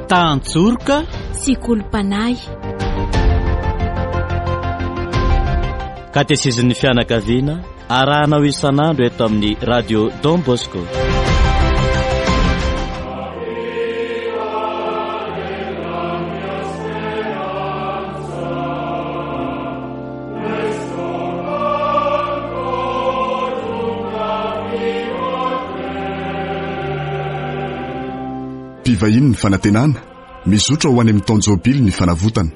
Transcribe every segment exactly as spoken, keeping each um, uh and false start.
tantsorika sy kolompanay. Katesizin'ny fianakaviana arahanao isan'andro eto amin'ny radio Don Bosco. Mpivahiny ny fanantenana mizotra ho any amin'ny taonjobily ny fanavotana.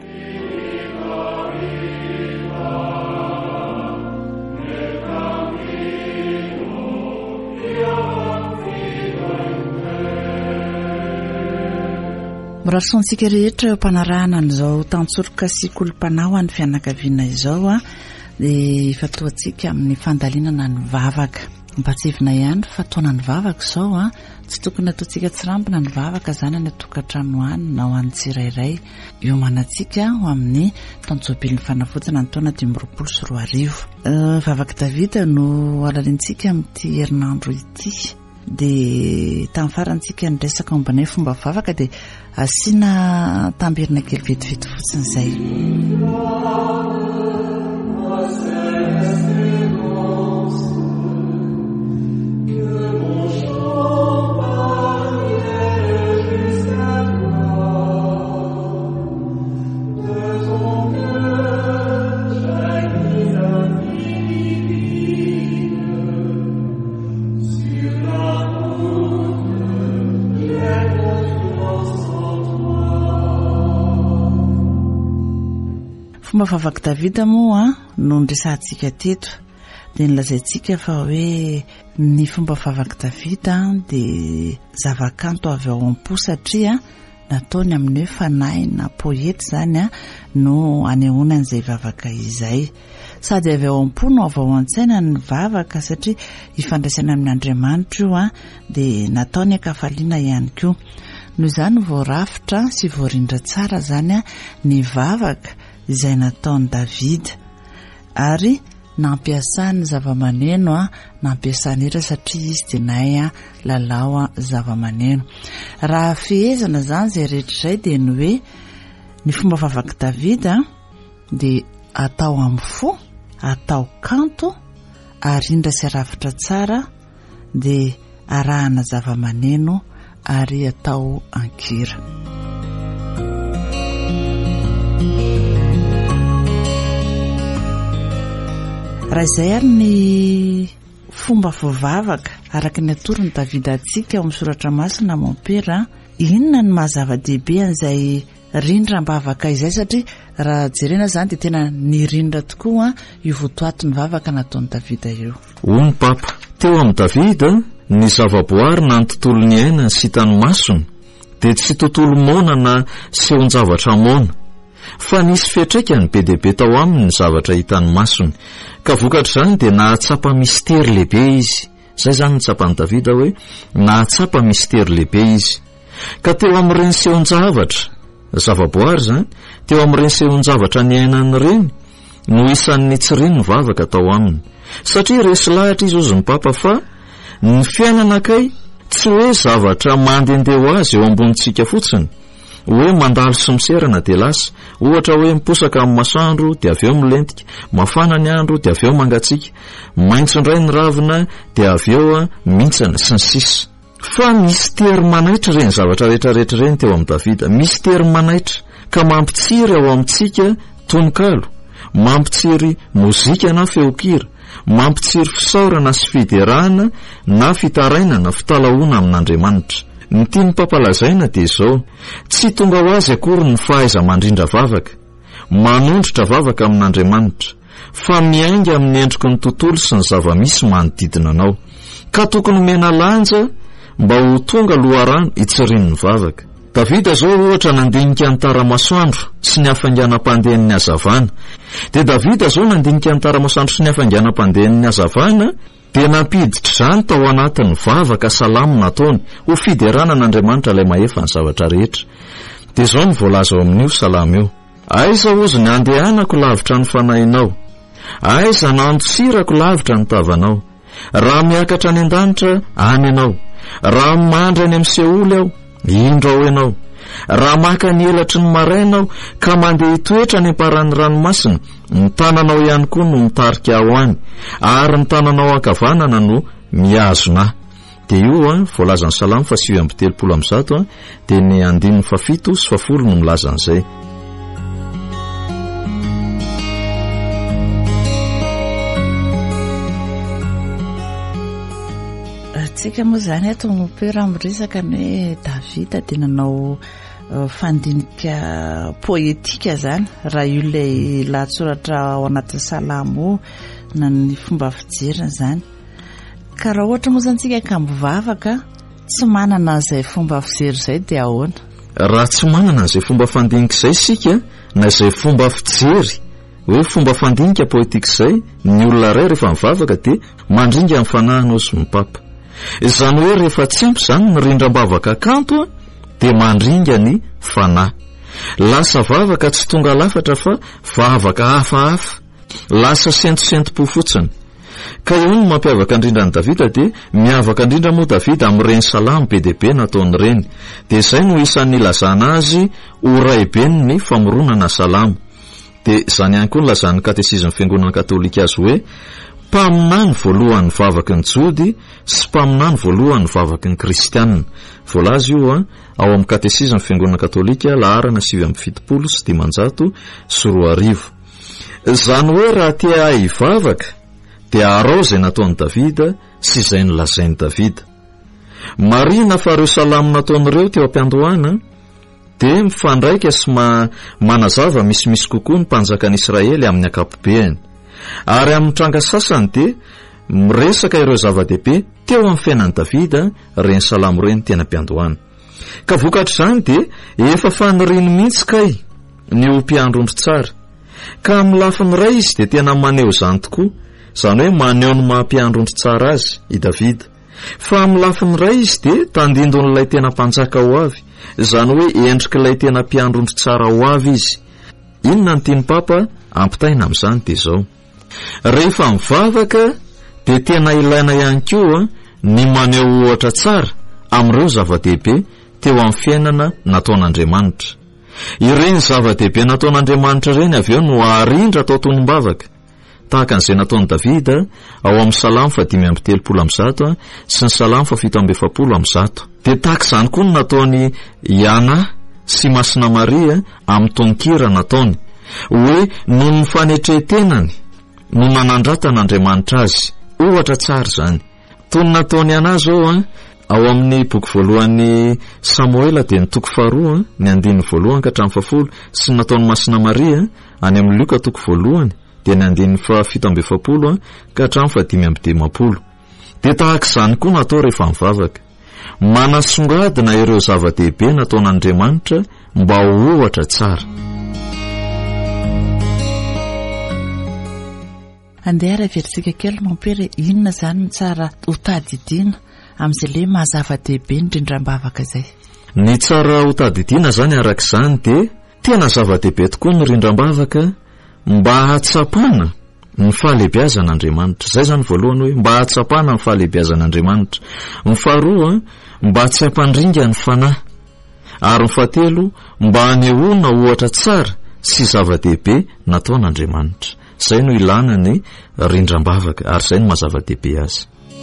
Mirarisontsika rehetra eo ampanarahana an'izao tantsorika sy kolompanao any fianakaviana izao a dia fatoantsika amin'ny fandalinana ny vavaka. Mpatsivina ihany fataona ny vavaka izao a tsy tokony ataontsika tsirambina ny vavaka zany any atokantrano any na ho an'ny tsirairay. Iomanantsika ho amin'ny taonjobilin'ny fanavotana ny taona dimy amby roapolo sy roa arivo. Vavaka Davida no alalintsika amin'ity herinandro ity. Dia tamin'ny farantsika niresaka mombanay fomba vavaka dia asiana tambirina kely vetivety fotsiny izay. Fomba vavaka Davida moa no nresantsika teto dia nilazaintsika fa hoe ny fomba vavaka Davida dia zavakanto avy ao am-po satria nataony amin'ny hoe fanahy na poety zany a no anehoana an'izay vavaka izay. Sady avy ao am-po no avy ao an-tsaina ny vavaka satria ifandraisana amin'ny Andriamanitra io a dia nataony akafaliana ihany koa. Noho izany voarafitra sy voarindra tsara zany a ny vavaka izay nataony Davida ary nampiasany zava-maneno a nampiasany hira satria izy dia nahay a lalao a zava-maneno. Raha fehezana zany izay rehetra izay dia ny hoe ny fomba vavaka Davida dia atao amin'ny fo, atao kanto, arindra sy arafitra tsara dia arahana zava-maneno ary atao ankira. Raha izay ary ny fomba voavavaka araka ny atorony Davida antsika ao amin'ny soratra masina mampera, inona ny mahazava-dehibe an'izay rindram-bavaka izay satria raha jerena zany dia tena nirindra tokoa io votoatin'ny vavaka nataon'i Davida io. Hoy Papa, teo amin'ny Davida ny zavaboary na ny tontolon'ny aina sy hitany masony dia tsy tontolo mona na sehon-javatra mona, fa nisy fiantraikany be dia be tao aminy ny zavatra hitany masony, ka vokatra izany dia nahatsapa mistera lehibe izy. Izay zany ny tsapan'i Davida hoe nahatsapa mistera lehibe izy. Ka teo amin'ireny sehon-javatra zavaboary zany, teo amin'ireny sehon-javatra ny ainany ireny no isan'ny tsiriny ny vavaka tao aminy. Satria resy lahatra izy ozy ny Papa fa ny fiainana kay tsy hoe zavatra mandehandeha ho azy eo ambonitsika fotsiny, hoe mandalo sy miserana dia lasa, ohatra hoe miposaka amin'ny masoandro dia avy eo milentika, mafana ny andro dia avy eo mangatsiaka, maitso indray ny ravina dia avy eo mintsana sy ny sisa. Fa mistera manaitra ireny zavatra rehetrarehetra ireny teo amin'ny Davida, mistera manaitra ka mampitsiry ao amintsika tononkalo, mampitsiry mozika na feokira, mampitsiry fisaorana sy fiderahana na fitarainana fitalahoana amin'Andriamanitra. Ny tiany pampalazaina dia izao, tsy tonga ho azy akory ny fahaiza mandrindra vavaka, manondrotra vavaka amin'Andriamanitra, fa miainga amin'ny endriky ny tontolo sy ny zava-misy manodidina anao, ka tokony mena lanja mba ho tonga loharano itsirian'ny vavaka. Davida zao ohatra nandinika ny tara-masoandro sy ny hafainganam-pandehan'ny hazavana. Dia Davida zao nandinika ny tara-masoandro sy ny hafainganam-pandehan'ny hazavana dia nampiditra izany tao anatin'ny vavaka salamo nataony ho fideranan'Andriamanitra ilay mahefa ny zavatra rehetra. Dia zao ny voalaza ao amin'io salamo io: aiza ozy ny andehanako lavitra ny fanahinao, aiza nantsirako lavitra ny tavanao, raha miakatra any an-danitra any ianao, raha mandry any amin'ny seholy aho indro ao ianao, raha maka ny elatry ny marainao ka mandeha hitoetra ny amparan'ny ranomasina, ny tananao ihany koa no mitarika ao any, ary ny tananao ankavanana no miazona. Dia io a voalazan'ny Salamo fa sivy amby telopolo amby zato a dia ny andininy fafito sy fafolo no milaza an'izay. Tsika moa zany ato mopera miresaka ny hoe Davida dia nanao fandinika poetika zany, raha io ilay lahatsoratra ao anatin'ny Salamo na ny fomba fijerina zany. Ka raha ohatra moa zany tsika ka mivavaka tsy manana izay fomba fijery izay dia ahoana? Raha tsy manana izay fomba fandinika izay sika na izay fomba fijery hoe fomba fandinika poetika izay, ny olona iray rehefa mivavaka dia mandringa amin'ny fanahiny sy mipapa. Izany hoe rehefa tsy ampy izany ny rindram-bavaka kanto dia mandringa ny fanahy. Lasa vavaka tsy tonga lafatra fa vavaka hafahafa, lasa sentosento-po fotsiny. Ka eo no mampiavaka indrindrany Davida dia miavaka indrindra moa Davida amin'ireny salamo be dia be nataon'ireny. Dia izay no isan'ny ilazana azy ho raiben'ny ny famoronana salamo. Dia izany ihany koa no lazan'ny katesizmy fiangonana katolika azy hoe mpaminany voalohan'ny vavaky ny jody sy mpaminany voalohan'ny vavaky ny kristianina. Voalaza io a ao amin'ny katesizmy fiangonana katolika laharana sivy amby fitopolo sy dimanjato sy roa arivo. Izany hoe raha tia hivavaka dia arao izay nataon'i Davida sy izay nolazain'i Davida. Marina fa ireo salamo nataon'ireo teo am-piandohana dia mifandraika sy ma- manazava misimisy kokoa ny mpanjakan'Israely amin'ny ankapobeny. Ary amin'ny tranga sasany dia miresaka ireo zava-dehibe teo amin'ny fiainan'i Davida reny salamo reny tena am-piandohana. Ka vokatra izany dia efa faniriny mihitsy kay ny ho mpiandrondro tsara. Ka amin'ny lafiny iray izy dia tena maneho izany tokoa, izany hoe maneho ny maha-mpiandrondro tsara azy i Davida. Fa amin'ny lafiny iray izy dia tandindon'ilay tena mpanjaka ho avy, izany hoe endrik'ilay tena mpiandrondro tsara ho avy izy. Inona ny tiany Papa ampitaina amin'izany dia izao: rehefa mivavaka dia tena ilaina ihany koa ny maneho ohatra tsara amin'ireo zava-dehibe teo amin'ny fiainana nataon'Andriamanitra. Ireny zava-dehibe nataon'Andriamanitra ireny avy eo no arindra atao tonom-bavaka, tahaka an'izay nataon'i Davida ao amin'ny salamo fa dimy amby telopolo amby zato sy ny salamo fa fito amby efapolo amby zato. Dia tahaka izany koa no nataony Iana sy Masina Maria amin'ny tononkira nataony, hoe noho ny fanetretenany no nanandrata n'Andriamanitra azy. Ohatra tsara izany. Toy ny nataony anazy ao a ao amin'ny boky voalohan'ny Samoela dia ny toko faharoa ny andininy voalohany ka hatramin'ny fafolo, sy nataony Masina Maria any amin'ny Luka toko voalohany dia ny andininy fa fito amby efapolo ka hatramin'ny fa dimy amby dimapolo. Dia tahaka izany koa natao rehefa mivavaka, manasongadina ireo zava-dehibe nataon'Andriamanitra mba ho ohatra tsara. Andeha rahaverintsika kely mampiry inona zany ny tsara ho tadidiana amin'izay le mahazava-dehibe ny rindram-bavaka izay. Ny tsara ho tadidiana zany arak'izany dia tena zava-dehibe tokoa ny rindram-bavaka mba hatsapana ny fahalehibiazan'Andriamanitra. Izay zany voalohany hoe mba hatsapana ny fahalehibiazan'Andriamanitra. Ny faharoa mba tsy hampandringa ny fanahy, ary ny fahatelo mba hanehoana ohatra tsara sy zava-dehibe nataon'Andriamanitra. Izay no ilana ny rindram-bavaka ary izay no mahazava-dehibe azy.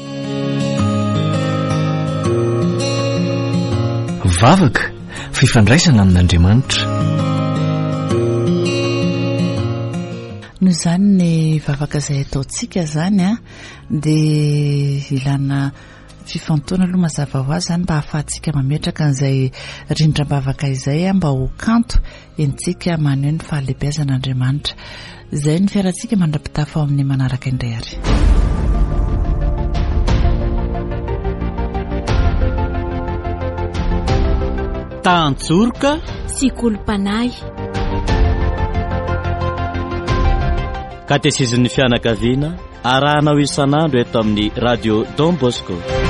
Vavaka, fifandraisana amin'Andriamanitra. Noho izany ny vavaka izay ataontsika zany a dia ilana fifantoana aloha mazava ho azy zany mba hahafahantsika mametraka an'izay rindram-bavaka izay mba ho kanto entsika maneho ny fahalehibiazan'Andriamanitra. Izay ny fiarantsika mandrapitafa ao amin'ny manaraka indray ary. Tantsorika sy kolom-panahy. Katesizan'ny fianakaviana arahanao isan'andro eto amin'ny radio Don Bosco.